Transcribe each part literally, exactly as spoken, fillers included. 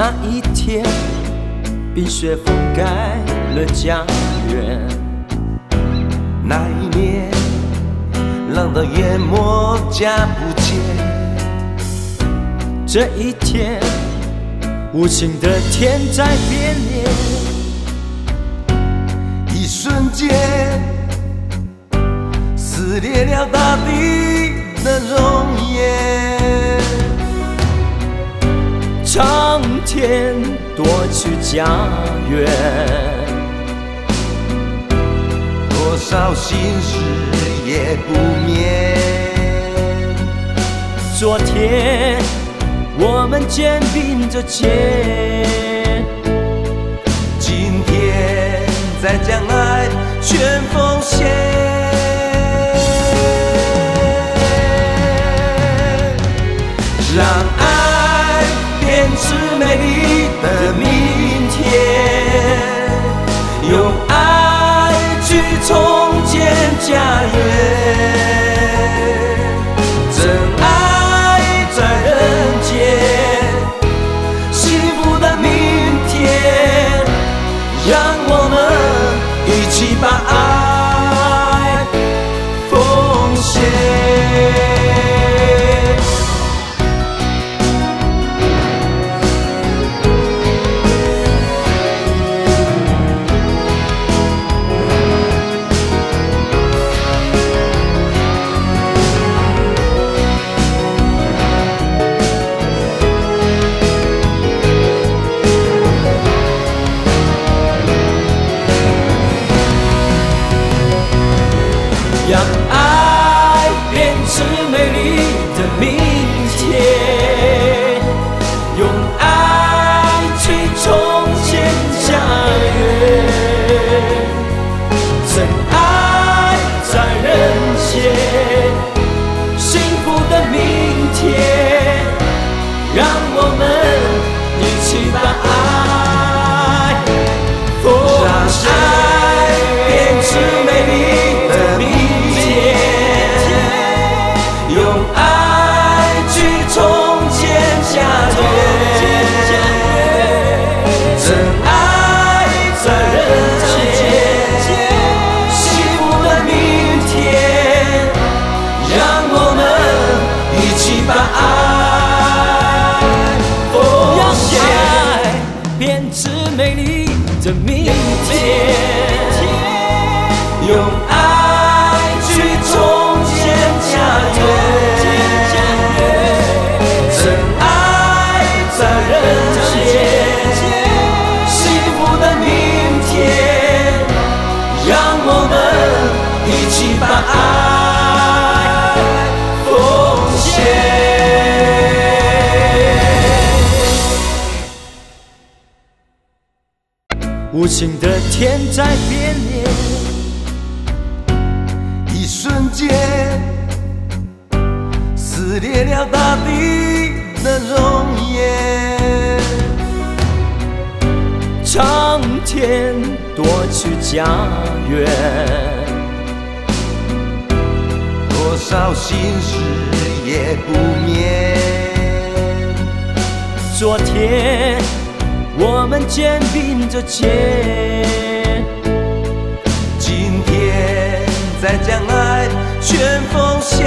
那一天，冰雪覆盖了家园。那一年，浪都淹没家不见。这一天，无情的天在变脸。一瞬间，撕裂了大地的容颜。苍天夺去家园，多少心事也不眠。昨天我们肩并着肩，今天在将爱全奉献。让爱变成美丽的明天，用爱去重建家园。真爱在人间，幸福的明天，让我们一起把爱奉献。让爱变成美丽的明天，用爱去重建家园。真爱在人间，幸福的明天，让我们一起把爱奉献。让爱变成美丽的明天，用爱去重建家园。真爱在人间，幸福的明天，让我们一起把爱奉献。让爱变成美丽的明天，用爱去重建家园。真爱在人间，幸福的明天，让我们一起把爱奉献。无情的天在变脸，一瞬间撕裂了大地的容颜。苍天夺去家园，多少心事也不眠。昨天我们肩并着肩，今天再将爱全奉献。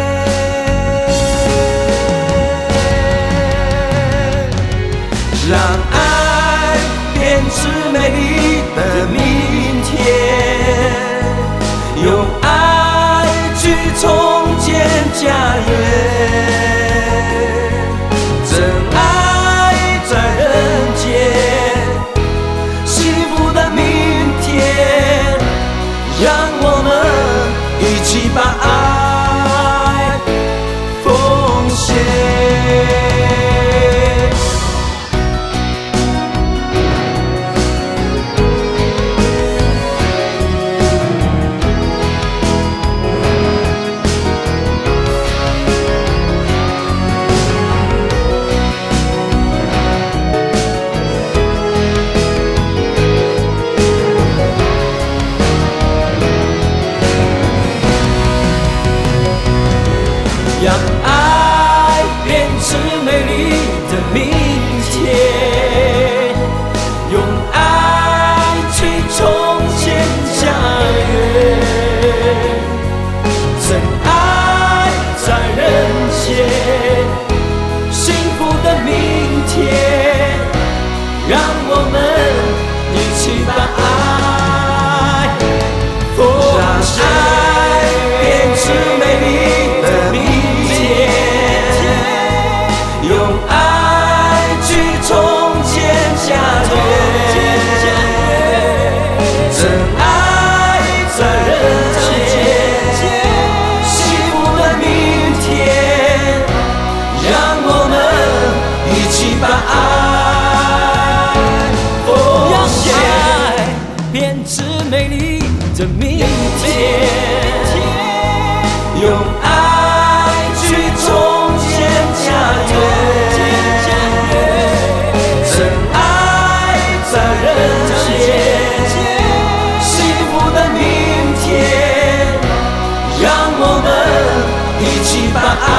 让爱变成美丽的明天，用爱去重建家园。真爱在人间，幸福的明天，让我们一起把爱奉献。 一起把爱奉献， 编织美丽的明天， 用爱去重建家园，真爱在人间，幸福的明天，让我们一起把爱